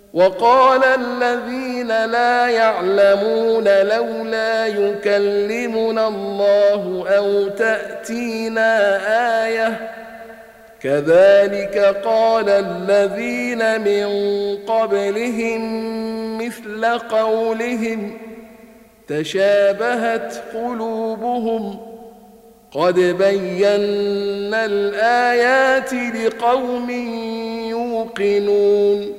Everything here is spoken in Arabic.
وقال الذين لا يعلمون لولا يكلمنا الله أو تأتينا آية كذلك قال الذين من قبلهم مثل قولهم تشابهت قلوبهم قد بينا الآيات لقوم يوقنون